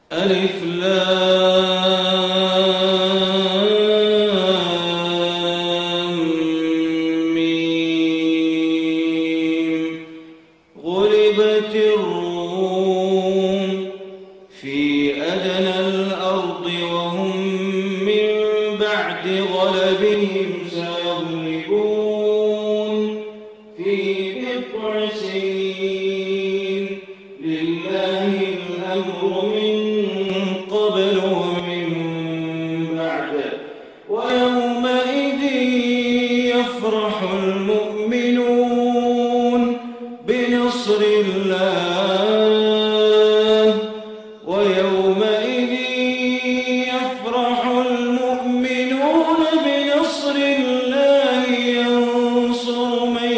ألف لام ميم. غلبت الروم في أدنى الأرض وهم من بعد غلبهم سيغلبون في بضع سنين. لله الأمر من قبل ومن بعد. ويومئذ يفرح المؤمنون بنصر الله. ويومئذ يفرح المؤمنون بنصر الله ينصر من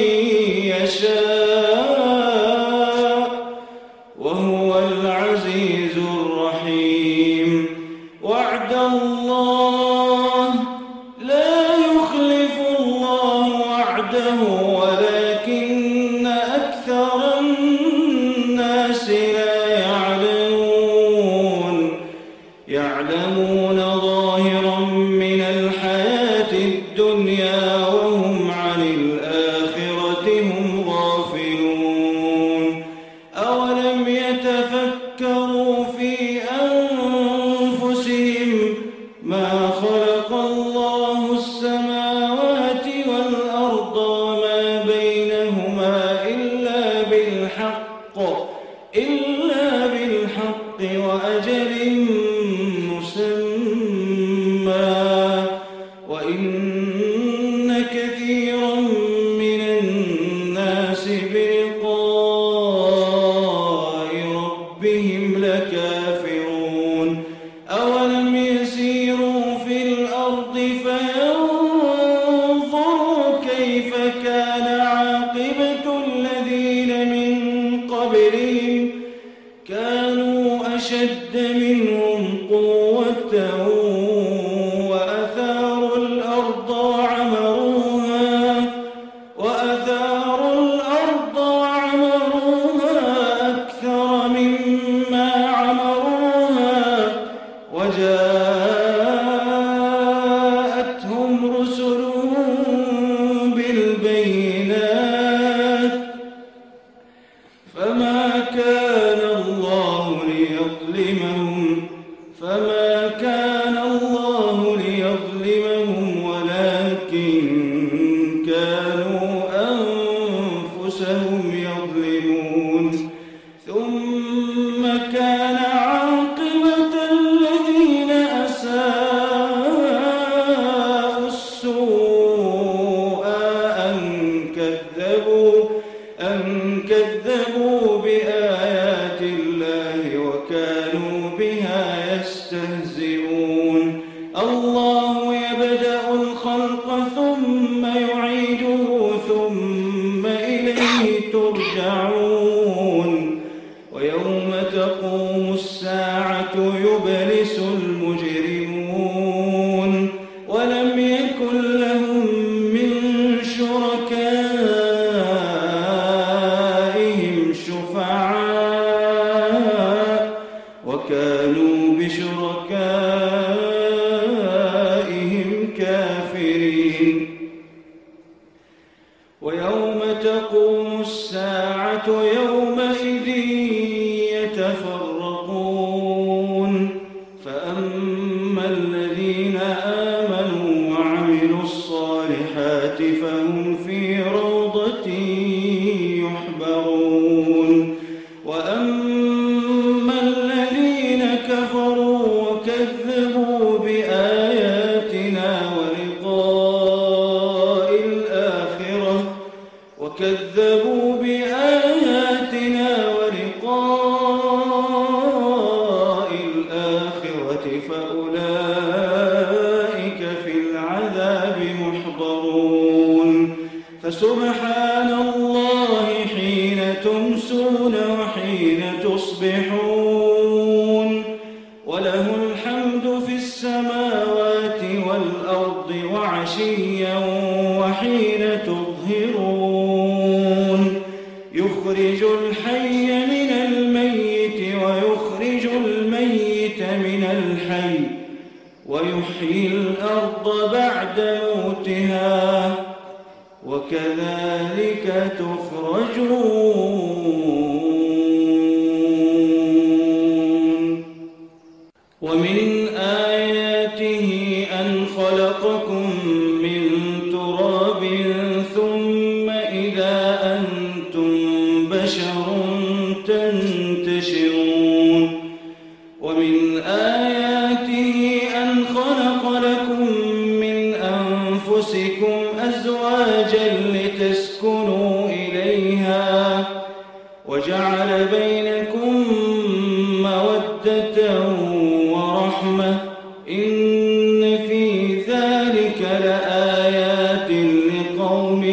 يشاء وهو العزيز الرحيم. وعد الله لا يخلف الله وعده ولكن أكثر الناس لا يعلمون ظاهرا من الحياة الدنيا وهم عن الآخرة هم غافلون. أولم يتفكروا في أنفسهم ما خلق الله السماوات والأرض وما بينهما إلا بالحق وأجل مسمى وإن كثيرا من الناس بلقاء ربهم لكافرون. أولم يسيروا في الأرض فينظروا كيف كان عاقبة الذين من قبلهم كانوا أشد منهم قوة وأثاروا الأرض وعمروها أكثر مما عمروها وجاءتهم رسلهم بالبينات فما كان الله ليظلمهم ولكن كانوا أنفسهم يظلمون. ثم كان عاقبة الذين أساءوا السوء أن كذبوا بآيات الله وكانوا بها يستهزئون. الله يبدأ الخلق ثم يعيده ثم إليه ترجعون. ويوم تقوم الساعة يبلس المجرمون ولم يكن لهم من شركائهم شفعاء وكانوا بشركائهم كافرين. ويوم تقوم الساعة يومئذ يتفرقون. فأما الذين آمنوا وعملوا الصالحات فهم في روضة يحبرون. وأما الذين كفروا وكذبوا بآياتنا ولقاء الآخرة من الحي ويحيي الأرض بعد موتها وكذلك تخرجون. ومن آياته أن خلقكم من تراب ثم إذا أنتم بشر تنتشرون. ومن آياته أن خلق لكم من أنفسكم أزواجا لتسكنوا إليها وجعل بينكم مودة ورحمة إن في ذلك لآيات لقوم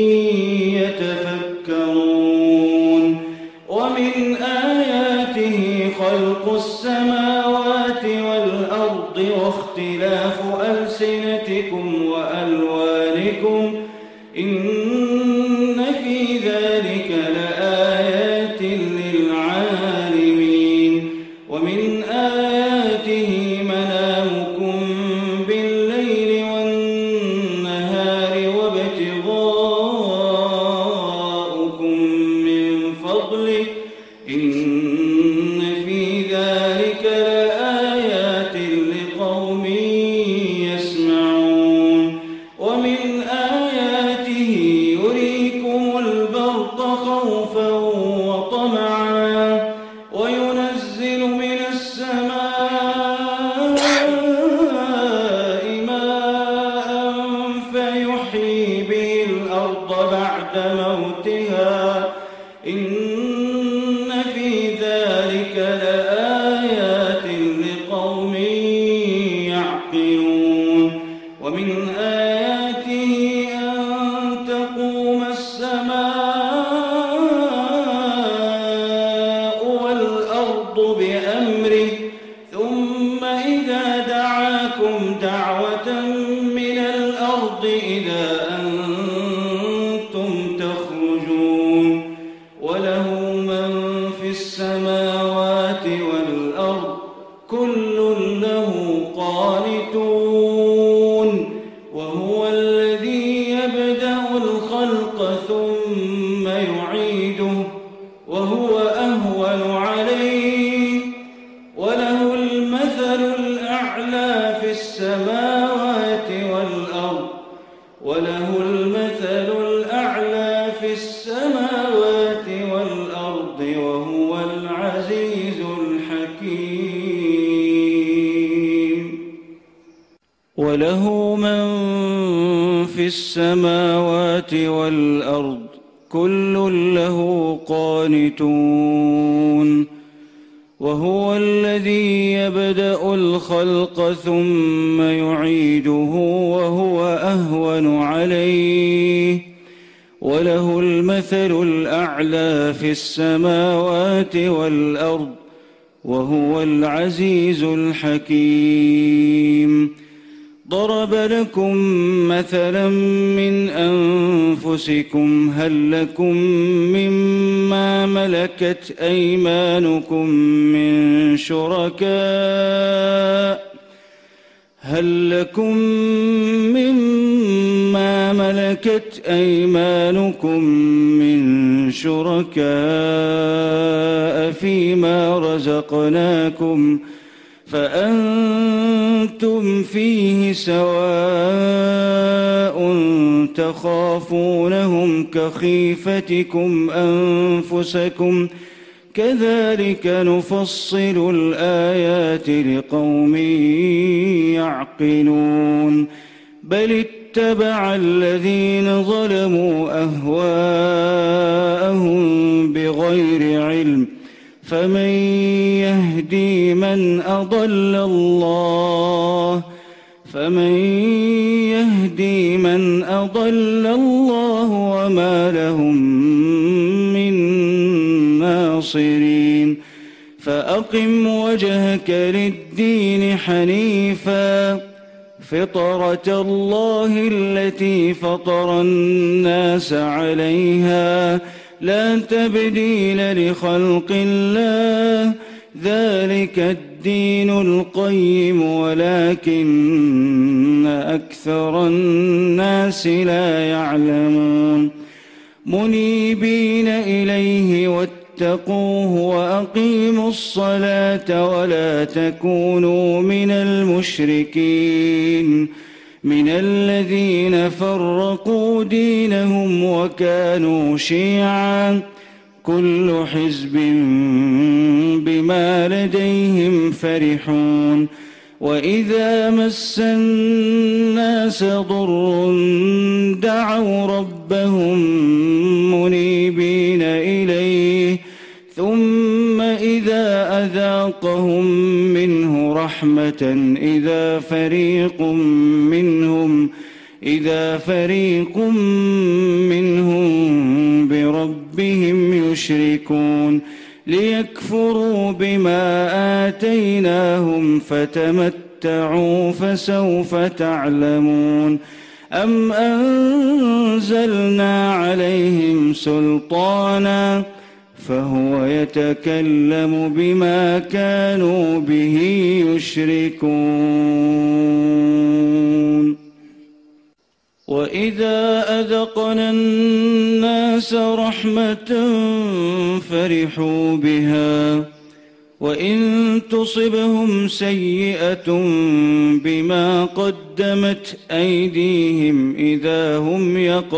يتفكرون. ومن آياته خلق السماوات والأرض واختلاف ألسنتكم وألوانكم إن في ذلك لآيات للعالمين. ومن آياته منامكم بالليل والنهار وابتغاؤكم من فضله إن في ذلك لآيات لقوم يسمعون. ومن آياته يريكم البرق خوفا وطمعا وينزل من السماء ماء فيحيي به الأرض بعد موتها إن في ذلك لآيات لقوم يعقلون. ومن آياته أن تقوم السماء والأرض بأمره ثم إذا دعاكم دعوة من الأرض إذا أنتم تخرجون. وله من في السماوات والأرض كل له قانتون. وهو الذي يبدأ الخلق ثم يعيده وهو أهون عليه وله المثل الأعلى في السماوات والأرض وهو العزيز الحكيم. وله من في السماوات والأرض كل له قانتون. وهو الذي يبدأ الخلق ثم يعيده وهو أهون عليه وله المثل الأعلى في السماوات والأرض وهو العزيز الحكيم. ضرب لكم مثلا من أنفسكم هل لكم مما ملكت أيمانكم من شركاء فيما رزقناكم فأنتم فيه سواء تخافونهم كخيفتكم أنفسكم كذلك نفصل الآيات لقوم يعقلون. بل اتبع الذين ظلموا أهواءهم بغير علم فمن يهدي من أضل الله وما لهم من ناصرين. فأقم وجهك للدين حنيفا فطرة الله التي فطر الناس عليها لا تبديل لخلق الله ذلك الدين القيم ولكن أكثر الناس لا يعلمون منيبين إليه واتقوه وأقيموا الصلاة ولا تكونوا من المشركين من الذين فرقوا دينهم وكانوا شيعا كل حزب بما لديهم فرحون وإذا مس الناس ضر دعوا ربهم منيبين إليه ثم إذا أذاقهم منه رحمة إذا فريق منهم بربهم يشركون ليكفروا بما آتيناهم فتمتعوا فسوف تعلمون أم أنزلنا عليهم سلطانا فهو يتكلم بما كانوا به يشركون وإذا أذقنا الناس رحمة فرحوا بها وإن تصبهم سيئة بما قدمت أيديهم إذا هم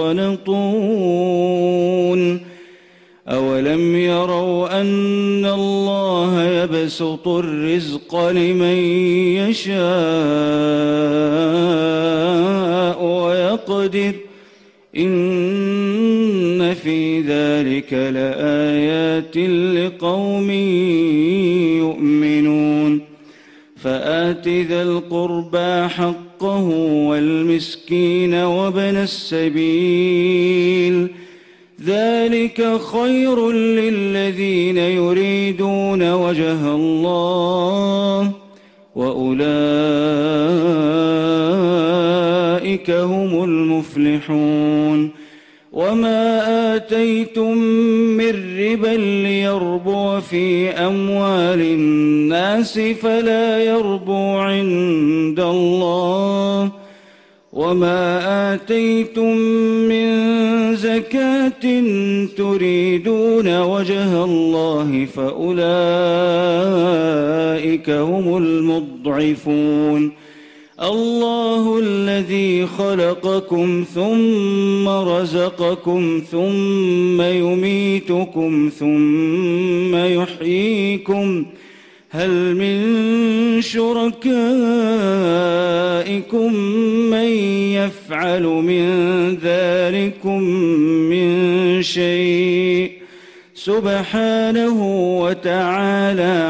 يقنطون أولم يروا أن الله يبسط الرزق لمن يشاء ويقدر إن في ذلك لآيات لقوم يؤمنون فآت ذا القربى حقه والمسكين وابن السبيل ذلك خير للذين يريدون وجه الله وأولئك هم المفلحون وما آتيتم من ربا ليربو في أموال الناس فلا يربو عند الله وما آتيتم من زكاة تريدون وجه الله فأولئك هم المضعفون الله الذي خلقكم ثم رزقكم ثم يميتكم ثم يحييكم هل من شركائكم من يفعل من ذلكم من شيء سبحانه وتعالى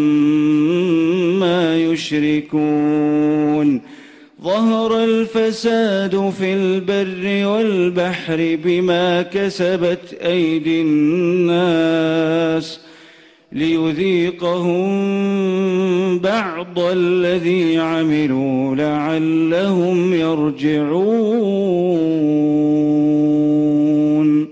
عما يشركون ظهر الفساد في البر والبحر بما كسبت أيدي الناس ليذيقهم بعض الذي عملوا لعلهم يرجعون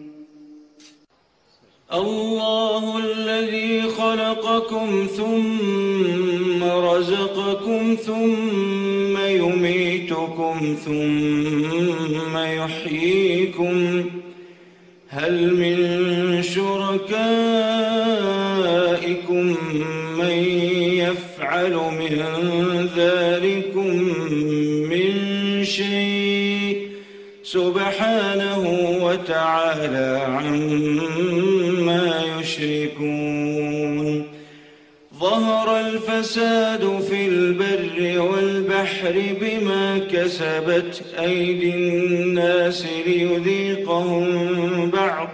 الله الذي خلقكم ثم رزقكم ثم يميتكم ثم يحييكم هل من شركائكم من يفعل من ذلكم من شيء سبحانه وتعالى عما يشركون ظهر الفساد في البر والبحر بما كسبت أيدي الناس ليذيقهم بعض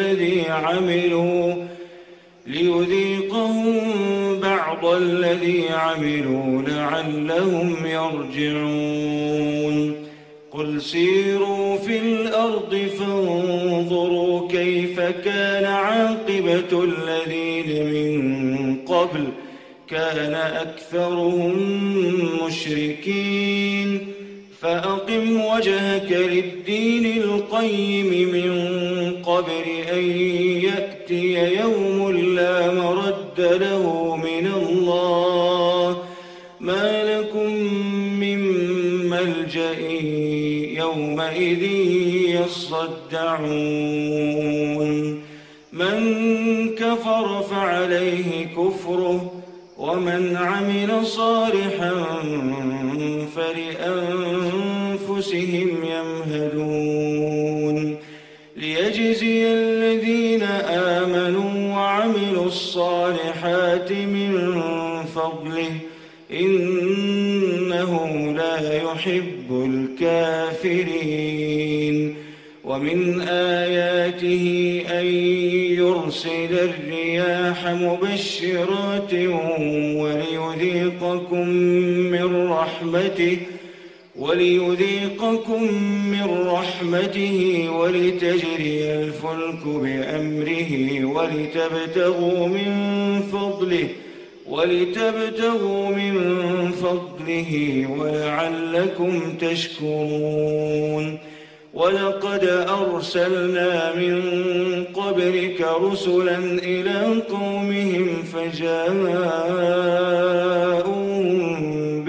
الذي عملوا لعلهم يرجعون قل سيروا في الأرض فانظروا كيف كان عاقبة الذين من قبل كان أكثرهم مشركين فأقم وجهك للدين القيم من قبل أن يأتي يوم لا مرد له من ملجأ يومئذ يصدعون من كفر فعليه كفره ومن عمل صالحا فلأنفسهم يمهدون ليجزي الذين آمنوا وعملوا الصالحات من فضله إنه لا يحب الكافرين ومن آياته أن يرسل الرياح مبشرات وليذيقكم من رحمته ولتجري الفلك بأمره ولتبتغوا من فضله ولعلكم تشكرون ولقد أرسلنا من قبلك رسلا إلى قومهم فجاءوهم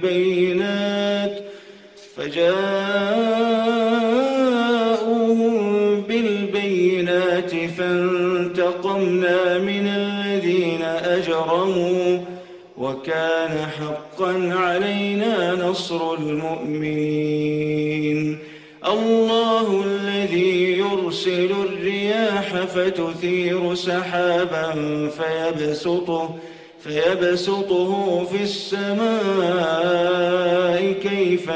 بالبينات فانتقمنا من الذين أجرموا وكان حقا علينا نصر المؤمنين الله الذي يرسل الرياح فتثير سحابا فيبسطه في السماء كيف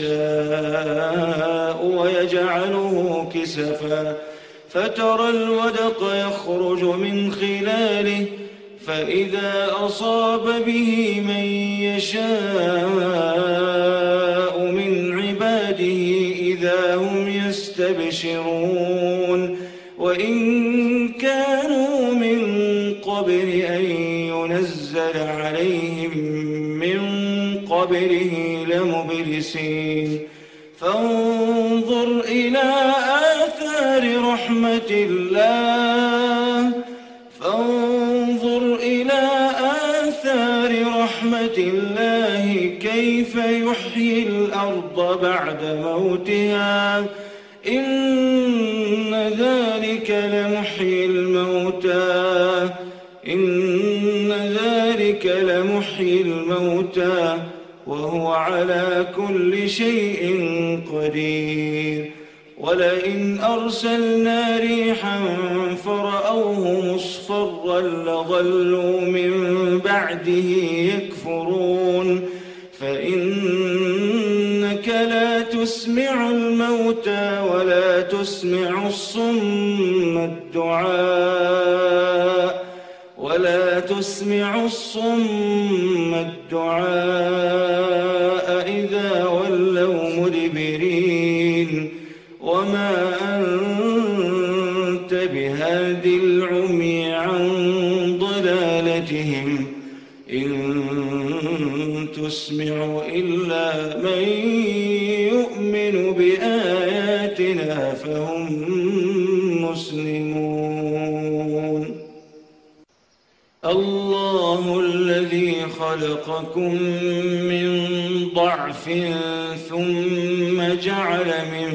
يشاء ويجعله كسفا فترى الودق يخرج من خلاله فإذا أصاب به من يشاء من عباده إذا هم يستبشرون وإن كانوا من قبل أن ينزل عليهم من قبله لمبلسين فانظر إلى آثار رحمة الله كيف يحيي الأرض بعد موتها إن ذلك لمحيي الموتى وهو على كل شيء قدير ولئن أرسلنا ريحا فرأوه مصفرا لظلوا من بعده يكفرون فإنك لا تسمع الموتى ولا تسمع الصم الدعاء إذا ولوا مدبرين وما أنت بهاد العمي عن ضلالتهم إن تسمع إلا من يؤمن بآياتنا فهم مسلمون الله الذي خلقكم من ضعف ثم جعل من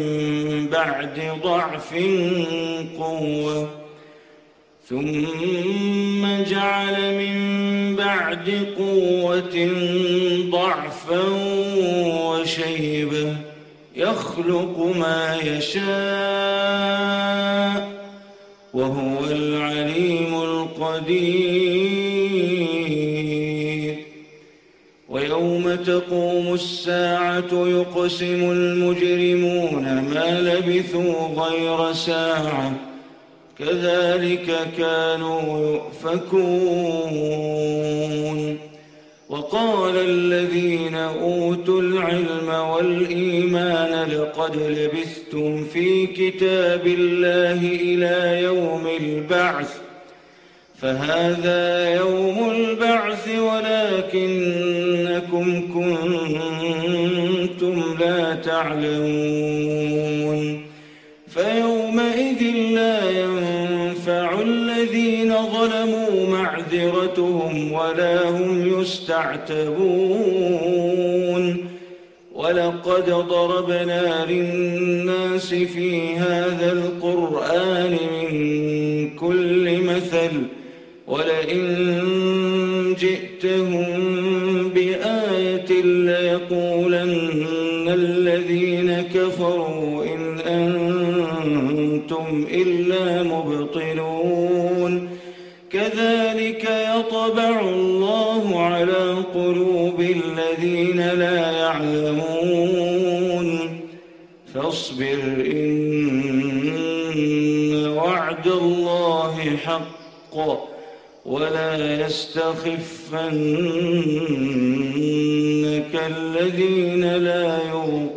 بعد قوة ضعفا وشيبة يخلق ما يشاء وهو العليم القدير ويوم تقوم الساعة يقسم المجرمون ما لبثوا غير ساعة كذلك كانوا يؤفكون وقال الذين أوتوا العلم والإيمان لقد لبثتم في كتاب الله إلى يوم البعث فهذا يوم البعث ولكنكم كنتم لا تعلمون فيومئذ لا ينفع الذين ظلموا معذرتهم ولا هم يستعتبون ولقد ضربنا للناس في هذا القرآن من كل مثل ولئن جئتهم بآية ليقولن الذين كفروا إن أنتم إلا مبطلون كذلك يطبع الله على قلوب الذين لا يعلمون فاصبر إن وعد الله حق ولا يستخفنك الذين لا يؤمنون